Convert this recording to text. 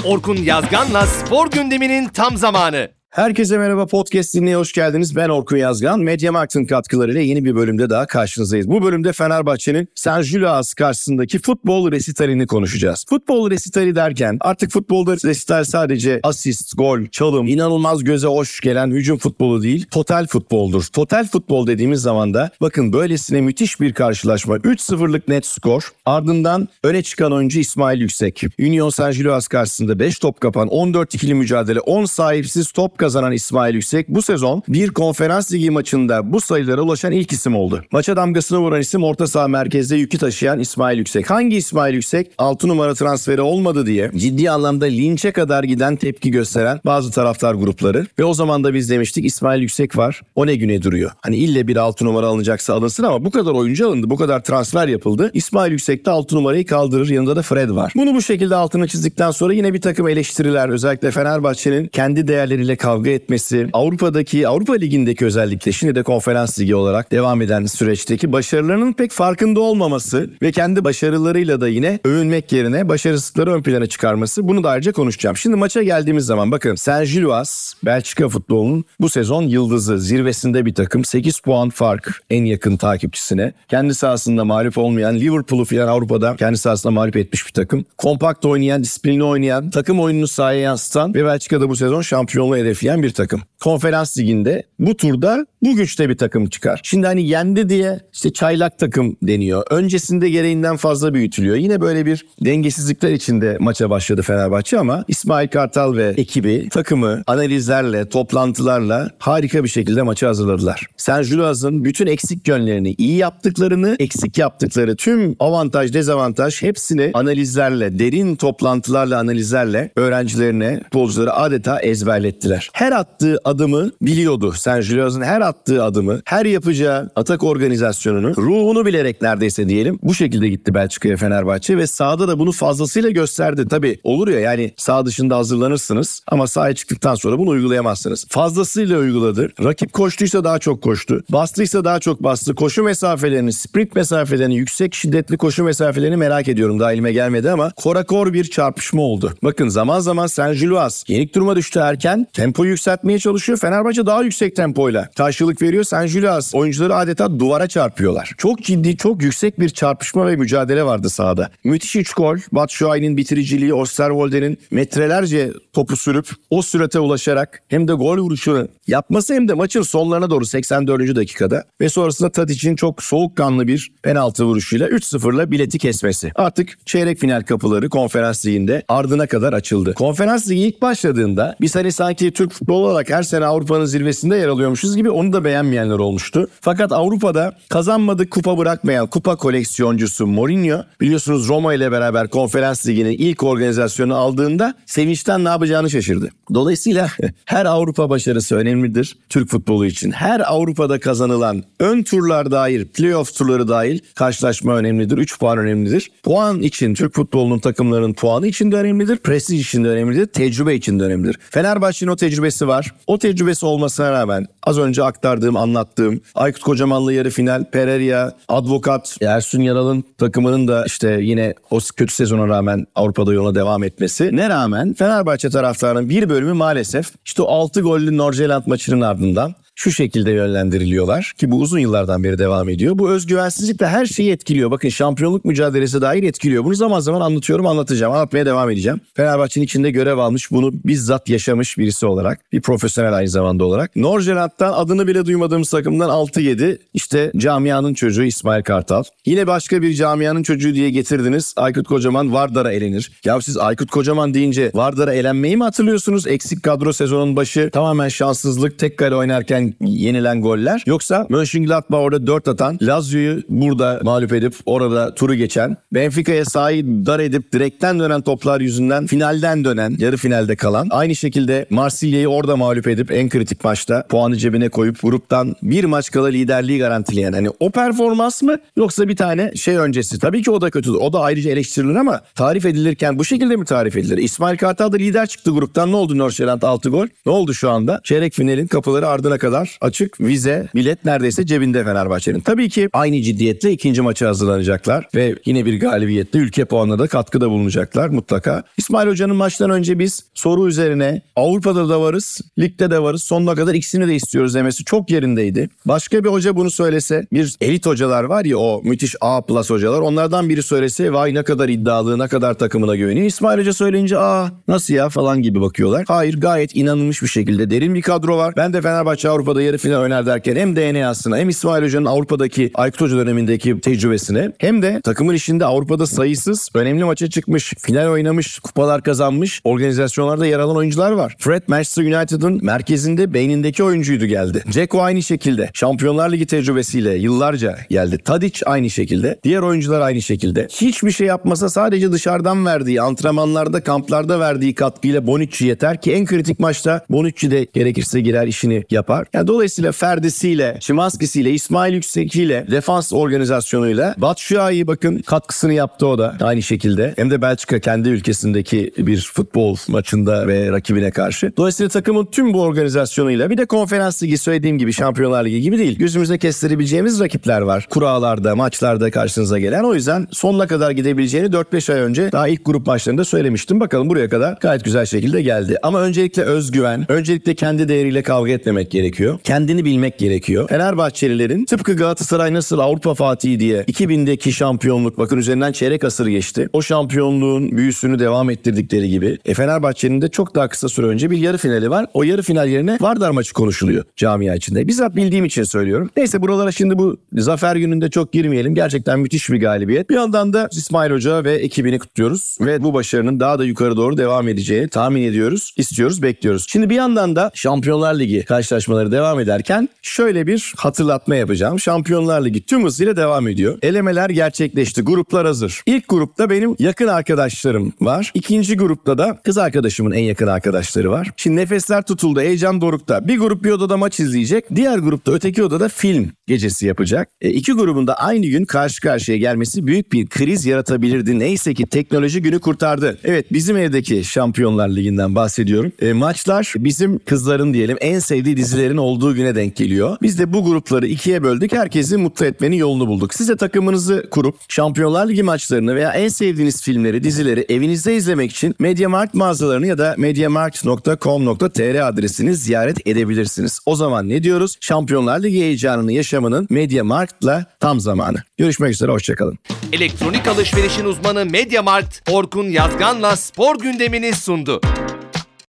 Orkun Yazgan'la spor gündeminin tam zamanı. Herkese merhaba, podcast dinleye hoş geldiniz. Ben Orkun Yazgan. Mediamarkt'ın katkılarıyla yeni bir bölümde daha karşınızdayız. Bu bölümde Fenerbahçe'nin Saint-Gilloise karşısındaki futbol resitalini konuşacağız. Futbol resitali derken artık futbolda resital sadece asist, gol, çalım, inanılmaz göze hoş gelen hücum futbolu değil, total futboldur. Total futbol dediğimiz zaman da bakın böylesine müthiş bir karşılaşma. 3-0'lık net skor. Ardından öne çıkan oyuncu İsmail Yüksek. Union Saint-Gilloise karşısında 5 top kapan, 14-2'li mücadele, 10 sahipsiz top kazanan İsmail Yüksek bu sezon bir konferans ligi maçında bu sayılara ulaşan ilk isim oldu. Maça damgasını vuran isim orta saha merkezde yükü taşıyan İsmail Yüksek. Hangi İsmail Yüksek? 6 numara transferi olmadı diye ciddi anlamda linçe kadar giden tepki gösteren bazı taraftar grupları ve o zaman da biz demiştik İsmail Yüksek var. O ne güne duruyor? Hani ille bir 6 numara alınacaksa alınsın ama bu kadar oyuncu alındı, bu kadar transfer yapıldı. İsmail Yüksek de 6 numarayı kaldırır. Yanında da Fred var. Bunu bu şekilde altını çizdikten sonra yine bir takım eleştiriler, özellikle Fenerbahçe'nin kendi değerleriyle kavga etmesi, Avrupa Ligi'ndeki özellikle şimdi de Konferans Ligi olarak devam eden süreçteki başarılarının pek farkında olmaması ve kendi başarılarıyla da yine övünmek yerine başarısızlıkları ön plana çıkarması, bunu da ayrıca konuşacağım. Şimdi maça geldiğimiz zaman bakın Saint-Gilloise Belçika futbolunun bu sezon yıldızı, zirvesinde bir takım, 8 puan fark en yakın takipçisine. Kendi sahasında mağlup olmayan, Liverpool'u filan Avrupa'da kendi sahasında mağlup etmiş bir takım. Kompakt oynayan, disiplinli oynayan, takım oyununu sahaya yansıtan ve Belçika'da bu sezon şampiyonluğu hedefleyen bir takım. Konferans Ligi'nde bu turda bu güçte bir takım çıkar. Şimdi hani yendi diye işte çaylak takım deniyor. Öncesinde gereğinden fazla büyütülüyor. Yine böyle bir dengesizlikler içinde maça başladı Fenerbahçe ama İsmail Kartal ve ekibi takımı analizlerle, toplantılarla harika bir şekilde maça hazırladılar. Saint-Gilloise'ın bütün eksik yönlerini, iyi yaptıklarını, eksik yaptıkları tüm avantaj, dezavantaj hepsini analizlerle, derin toplantılarla, analizlerle öğrencilerine, futbolcuları adeta ezberlettiler. Her attığı adımı biliyordu. Saint-Gilloise'ın her attığı adımı, her yapacağı atak organizasyonunu, ruhunu bilerek neredeyse diyelim bu şekilde gitti Belçika'ya Fenerbahçe ve sahada da bunu fazlasıyla gösterdi. Tabii olur ya, yani saha dışında hazırlanırsınız ama sahaya çıktıktan sonra bunu uygulayamazsınız. Fazlasıyla uyguladı. Rakip koştuysa daha çok koştu. Bastıysa daha çok bastı. Koşu mesafelerini, sprint mesafelerini, yüksek şiddetli koşu mesafelerini merak ediyorum. Daha elime gelmedi ama korakor bir çarpışma oldu. Bakın zaman zaman Saint-Gilloise yenik duruma düştü erken. Tempoyu yükseltmeye çalışıyor. Fenerbahçe daha yüksek tempoyla karşılık veriyor. Saint-Gilloise oyuncuları adeta duvara çarpıyorlar. Çok ciddi, çok yüksek bir çarpışma ve mücadele vardı sahada. Müthiş 3 gol. Batshuayi'nin bitiriciliği, Osterwolde'nin metrelerce topu sürüp o sürate ulaşarak hem de gol vuruşunu yapması hem de maçın sonlarına doğru 84. dakikada ve sonrasında Tadic'in çok soğukkanlı bir penaltı vuruşuyla 3-0'la bileti kesmesi. Artık çeyrek final kapıları Konferans Ligi'nde ardına kadar açıldı. Konferans Ligi ilk başladığında biz hani sanki Türk futbolu olarak her sene Avrupa'nın zirvesinde yer alıyormuşuz gibi onu da beğenmeyenler olmuştu. Fakat Avrupa'da kazanmadık kupa bırakmayan kupa koleksiyoncusu Mourinho, biliyorsunuz Roma ile beraber Konferans Ligi'nin ilk organizasyonu aldığında sevinçten ne yapacağını şaşırdı. Dolayısıyla her Avrupa başarısı önemlidir Türk futbolu için. Her Avrupa'da kazanılan ön turlar dahil, playoff turları dahil karşılaşma önemlidir. 3 puan önemlidir. Puan için, Türk futbolunun takımlarının puanı için de önemlidir. Prestij için de önemlidir. Tecrübe için de önemlidir. Fenerbahçe'nin o tecrübesi var. O tecrübesi olmasına rağmen az önce aktardığım, anlattığım Aykut Kocaman'la yarı final, Pereira, Advokat, Ersun Yanal'ın takımının da işte yine o kötü sezona rağmen Avrupa'da yola devam etmesine rağmen Fenerbahçe taraftarının bir bölümü maalesef işte o 6 gollü Nordsjælland maçının ardından şu şekilde yönlendiriliyorlar ki bu uzun yıllardan beri devam ediyor. Bu özgüvensizlik de her şeyi etkiliyor. Bakın şampiyonluk mücadelesi dahil etkiliyor. Bunu zaman zaman anlatıyorum, anlatmaya devam edeceğim. Fenerbahçe'nin içinde görev almış, bunu bizzat yaşamış birisi olarak, bir profesyonel aynı zamanda olarak. Nordsjælland'dan adını bile duymadığımız takımdan 6-7 işte camianın çocuğu İsmail Kartal. Yine başka bir camianın çocuğu diye getirdiniz. Aykut Kocaman Vardar'a elenir. Ya siz Aykut Kocaman deyince Vardar'a elenmeyi mi hatırlıyorsunuz? Eksik kadro sezonun başı, tamamen şanssızlık, tek kale oynarken yenilen goller. Yoksa Mönchengladbach orada 4 atan, Lazio'yu burada mağlup edip orada turu geçen, Benfica'ya sahayı dar edip direkten dönen toplar yüzünden finalden dönen, yarı finalde kalan, aynı şekilde Marsilya'yı orada mağlup edip en kritik maçta puanı cebine koyup gruptan bir maç kala liderliği garantileyen, hani o performans mı yoksa bir tane şey öncesi? Tabii ki o da kötüdür. O da ayrıca eleştirilir ama tarif edilirken bu şekilde mi tarif edilir? İsmail Kartal da lider çıktı gruptan. Ne oldu Nordsjælland 6 gol? Ne oldu şu anda? Çeyrek finalin kapıları ardına kadar kadar açık vize, bilet neredeyse cebinde Fenerbahçe'nin. Tabii ki aynı ciddiyetle ikinci maça hazırlanacaklar ve yine bir galibiyetle ülke puanına da katkıda bulunacaklar mutlaka. İsmail Hoca'nın maçtan önce biz soru üzerine Avrupa'da da varız, ligde de varız, sonuna kadar ikisini de istiyoruz demesi çok yerindeydi. Başka bir hoca bunu söylese, bir elit hocalar var ya, o müthiş A+ hocalar, onlardan biri söylese vay ne kadar iddialı, ne kadar takımına güveniyor. İsmail Hoca söyleyince nasıl ya falan gibi bakıyorlar. Hayır, gayet inanılmış bir şekilde derin bir kadro var. Ben de Fenerbahçe Avrupa'da yarı final oynar derken hem DNA'sına hem İsmail Hoca'nın Avrupa'daki Aykut Hoca dönemindeki tecrübesine hem de takımın içinde Avrupa'da sayısız önemli maça çıkmış, final oynamış, kupalar kazanmış, organizasyonlarda yer alan oyuncular var. Fred Manchester United'ın merkezinde beynindeki oyuncuydu geldi. Dzeko aynı şekilde. Şampiyonlar Ligi tecrübesiyle yıllarca geldi. Tadic aynı şekilde. Diğer oyuncular aynı şekilde. Hiçbir şey yapmasa sadece dışarıdan verdiği, antrenmanlarda, kamplarda verdiği katkıyla Bonucci yeter ki en kritik maçta Bonucci de gerekirse girer, işini yapar. Yani dolayısıyla Ferdi'siyle, Szymański'siyle, İsmail Yüksek'iyle, defans organizasyonuyla, Batshuayi bakın katkısını yaptı o da aynı şekilde. Hem de Belçika kendi ülkesindeki bir futbol maçında ve rakibine karşı. Dolayısıyla takımın tüm bu organizasyonuyla, bir de Konferans Ligi söylediğim gibi Şampiyonlar Ligi gibi değil. Gözümüze kestirebileceğimiz rakipler var. Kuralarda, maçlarda karşınıza gelen. O yüzden sonuna kadar gidebileceğini 4-5 ay önce daha ilk grup maçlarında söylemiştim. Bakalım buraya kadar gayet güzel şekilde geldi. Ama öncelikle özgüven, öncelikle kendi değeriyle kavga etmemek gerekiyor. Kendini bilmek gerekiyor. Fenerbahçelilerin tıpkı Galatasaray nasıl Avrupa Fatihi diye 2000'deki şampiyonluk, bakın üzerinden çeyrek asır geçti. O şampiyonluğun büyüsünü devam ettirdikleri gibi Fenerbahçe'nin de çok daha kısa süre önce bir yarı finali var. O yarı final yerine Vardar maçı konuşuluyor camia içinde. Bizzat bildiğim için söylüyorum. Neyse, buralara şimdi bu zafer gününde çok girmeyelim. Gerçekten müthiş bir galibiyet. Bir yandan da İsmail Hoca ve ekibini kutluyoruz ve bu başarının daha da yukarı doğru devam edeceğini tahmin ediyoruz, istiyoruz, bekliyoruz. Şimdi bir yandan da Şampiyonlar Ligi karşılaşmaları devam ederken şöyle bir hatırlatma yapacağım. Şampiyonlar Ligi tüm hızıyla devam ediyor. Elemeler gerçekleşti. Gruplar hazır. İlk grupta benim yakın arkadaşlarım var. İkinci grupta da kız arkadaşımın en yakın arkadaşları var. Şimdi nefesler tutuldu, heyecan dorukta. Bir grup bir odada maç izleyecek. Diğer grupta, öteki odada film gecesi yapacak. İki grubun da aynı gün karşı karşıya gelmesi büyük bir kriz yaratabilirdi. Neyse ki teknoloji günü kurtardı. Evet, bizim evdeki Şampiyonlar Ligi'nden bahsediyorum. Maçlar bizim kızların diyelim en sevdiği dizilerin olduğu güne denk geliyor. Biz de bu grupları ikiye böldük. Herkesi mutlu etmenin yolunu bulduk. Siz de takımınızı kurup Şampiyonlar Ligi maçlarını veya en sevdiğiniz filmleri, dizileri evinizde izlemek için MediaMarkt mağazalarını ya da mediamarkt.com.tr adresini ziyaret edebilirsiniz. O zaman ne diyoruz? Şampiyonlar Ligi heyecanını yaşamanın MediaMarkt'la tam zamanı. Görüşmek üzere, hoşçakalın. Elektronik alışverişin uzmanı MediaMarkt, Orkun Yazgan'la spor gündemini sundu.